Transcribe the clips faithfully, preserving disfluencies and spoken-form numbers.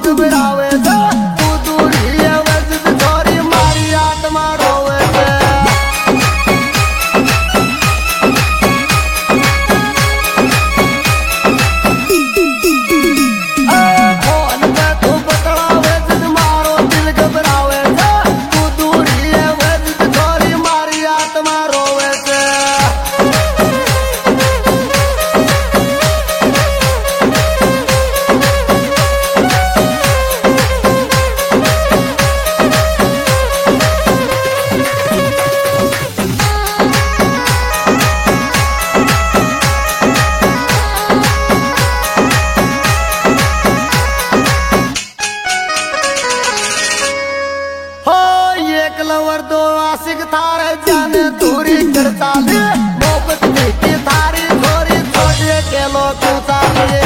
घबरावे छे तू दूरी आवे जिद छोरी मारी आत्मा रोवे छे। फोन पे तू बतलावे जिद मारो दिल घबरावे छे तू दूरी आवे जिद छोरी मारी आत्मा रोवे छे। एक लवर दो आशिक थारे जाने दूरी करता ले मोहब्बत की थारी छोरी छोड़े के लो तू चालिए।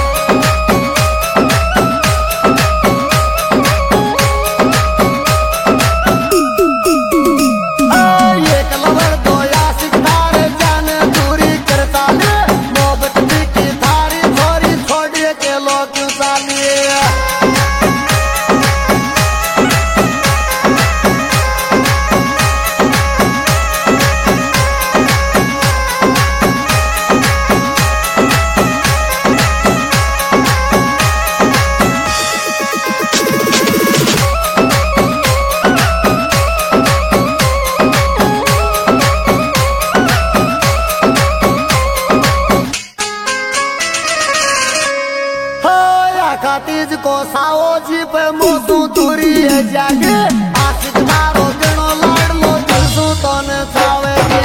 एक लवर दो आशिक थारे जाने दूरी करता ले मोहब्बत की थारी छोरी छोड़े के लो तू चालिए। तीज को साओ जी पे मोसू दूरी है जागे आशिक तारो गणो लाड लो दिलसू तो न छावेगे।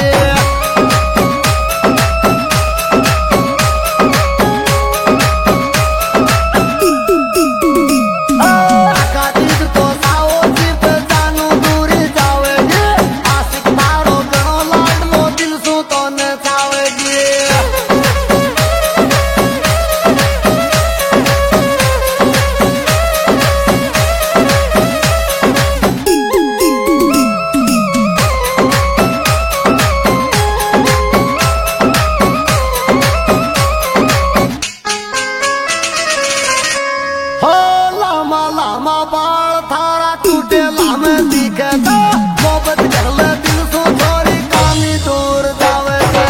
तीज को साओ जी पे जानू दूरी जावेगे आशिक तारो गणो लाड लो दिलसू तो न छावेगे। लामा बाल थारा टूटे लामे दिखे तो मोहब्बत कर ले दिल सो छोरी कामी दूर जावे छे।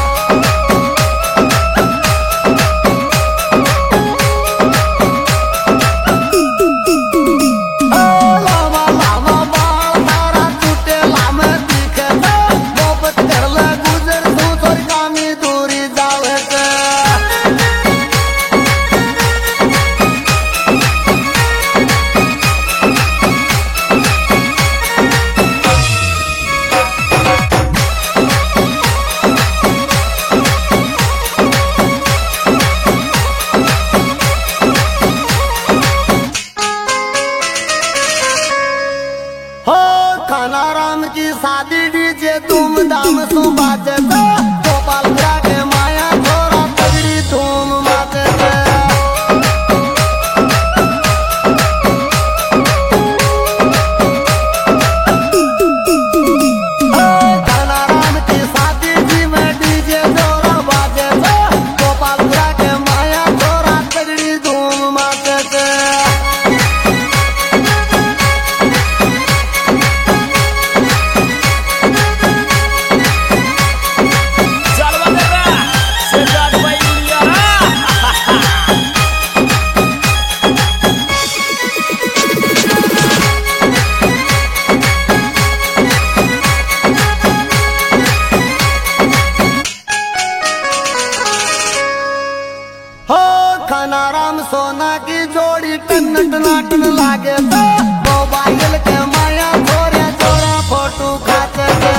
लामा लामा बाल थारा टूटे लामे दिखे तो मोहब्बत कर ले गुजर सो छोरी कामी दूरी जावे छे। राम की शादी डीजे धूमधाम सु बाजे छे गोपाल के माया छोरा तगड़ी धूम माचे छे। राम की शादी जी में डीजे जोरा बाजे छे गोपाल के माया छोरा तगड़ी धूम माचे छे। राम सोना की जोड़ी टन टनाटन लागे तो मोबाइल के माया छोरे छोरा फोटो खाते थे।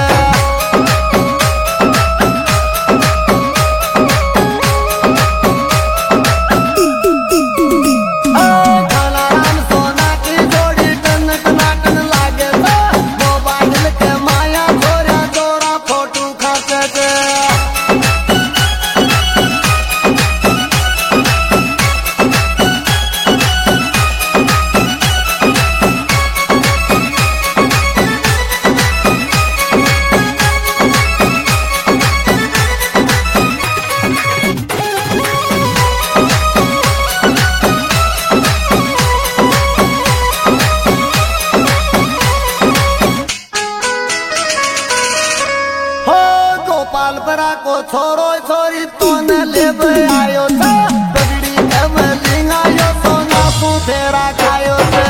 राम सोना की जोड़ी टन टनाटन लागे तो मोबाइल के माया छोरे छोरा फोटो खाते थे। फेरा खायो छे।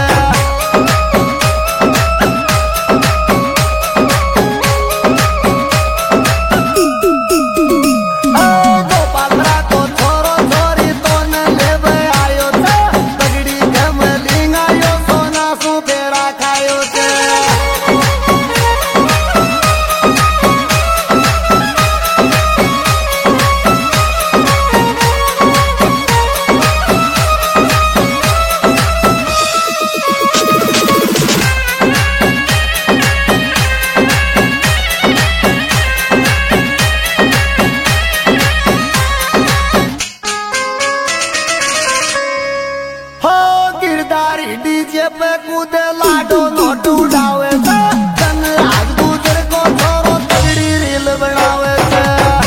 डीजे पे कूदे लाडो नोट उड़ावे छे। धनराज गुजर को छोरो तगड़ी रील बनावे छे।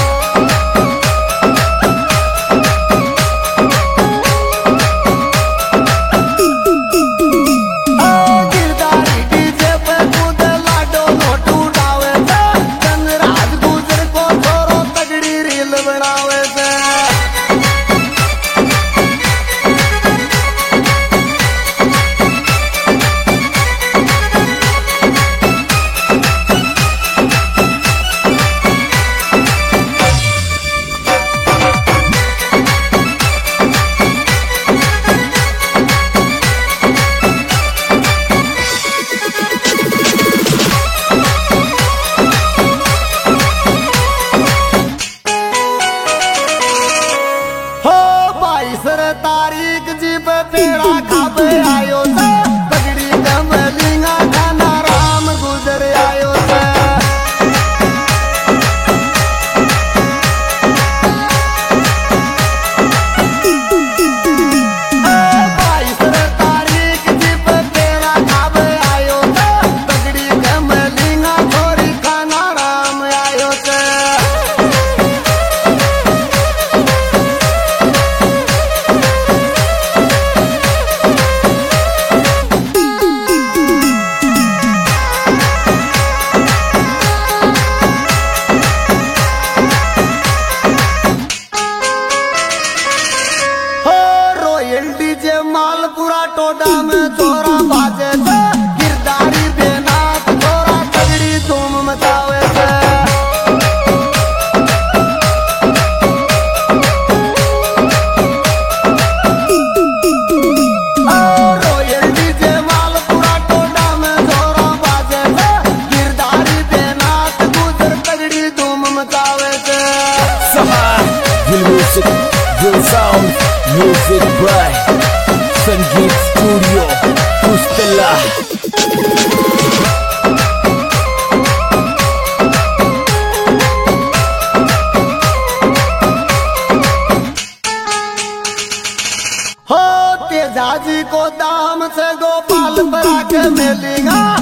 गिरधारी डीजे पे कूदे लाडो नोट उड़ावे छे। धनराज गुजर को छोरो तगड़ी रील बनावे छे। तारीख जी पे पेड़ा खाबे आयो छे। तगड़ी कमलिंगा खाना राम गुजर आयो छे। बाईस तारीख जी पे पेड़ा खाबे आयो छे। तगड़ी कमलिंगा छोरी खाना राम आयो छे। डीजे मालपुरा टोडा में छोरा बाजे छे। गिरधारी बेनाथ छोरा तगड़ी धूम मचावे छे। रोयल डीजे मालपुरा टोडा में छोरा बाजे छे। गिरधारी बेनाथ गुजर तगड़ी धूम मचावे छे। Music, Real Sound, Music by Sangeet Studio, Pustala. हो तेजाजी को दाम से गोपाल पर आके मिलेगा।